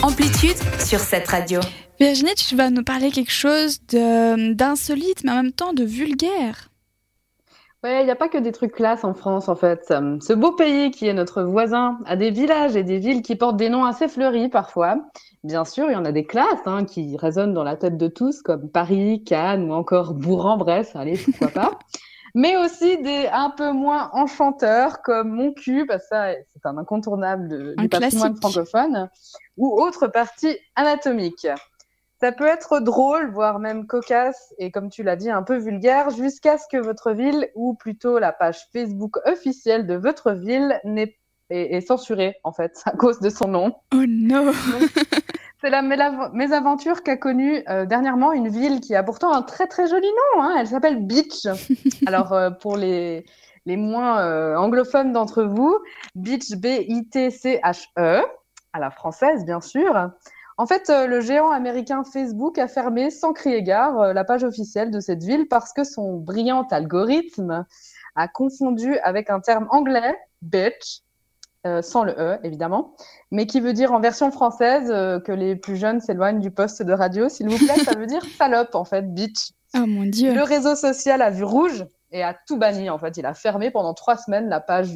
Amplitude sur cette radio. Virginie, tu vas nous parler quelque chose d'insolite, mais en même temps de vulgaire. Ouais, il n'y a pas que des trucs classe en France, en fait. Ce beau pays qui est notre voisin a des villages et des villes qui portent des noms assez fleuris parfois. Bien sûr, il y en a des classes qui résonnent dans la tête de tous, comme Paris, Cannes ou encore Bourg-en-Bresse. Allez, pourquoi pas. Mais aussi des un peu moins enchanteurs, comme Mon cul, parce que ça, c'est un incontournable du patrimoine francophone, ou autre partie anatomique. Ça peut être drôle, voire même cocasse, et comme tu l'as dit, un peu vulgaire, jusqu'à ce que votre ville, ou plutôt la page Facebook officielle de votre ville, est censurée, en fait, à cause de son nom. Oh non. Donc, c'est la mésaventure qu'a connue dernièrement une ville qui a pourtant un très très joli nom. Elle s'appelle Bitch. Alors, pour les moins anglophones d'entre vous, Bitch, B-I-T-C-H-E, à la française, bien sûr. En fait, le géant américain Facebook a fermé sans crier gare la page officielle de cette ville parce que son brillant algorithme a confondu avec un terme anglais, bitch, sans le E évidemment, mais qui veut dire en version française que les plus jeunes s'éloignent du poste de radio. S'il vous plaît, ça veut dire salope en fait, bitch. Oh mon Dieu. Le réseau social a vu rouge et a tout banni en fait. Il a fermé pendant 3 semaines la page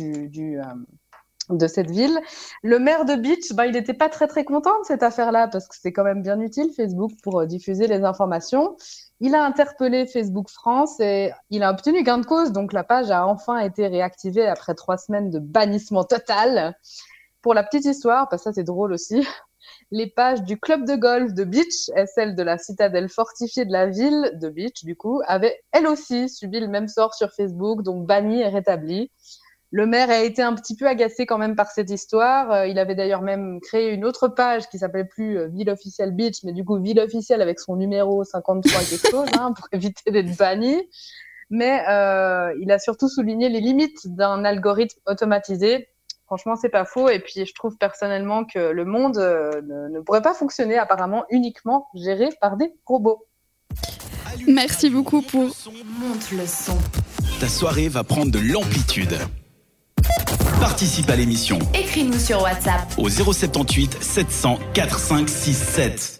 de cette ville. Le maire de Bitch, il n'était pas très très content de cette affaire-là parce que c'est quand même bien utile Facebook pour diffuser les informations. Il a interpellé Facebook France et il a obtenu gain de cause. Donc la page a enfin été réactivée après 3 semaines de bannissement total. Pour la petite histoire, parce que ça c'est drôle aussi, les pages du club de golf de Bitch et celle de la citadelle fortifiée de la ville de Bitch, du coup, avaient elles aussi subi le même sort sur Facebook, donc bannies et rétablies. Le maire a été un petit peu agacé quand même par cette histoire. Il avait d'ailleurs même créé une autre page qui s'appelait plus Ville officielle Beach, mais du coup Ville officielle avec son numéro 53 quelque chose, pour éviter d'être banni. Mais il a surtout souligné les limites d'un algorithme automatisé. Franchement, c'est pas faux. Et puis, je trouve personnellement que le monde ne pourrait pas fonctionner apparemment uniquement géré par des robots. Merci beaucoup pour... Monte le son. Ta soirée va prendre de l'amplitude. Participe à l'émission. Écris-nous sur WhatsApp Au 078 700 4567.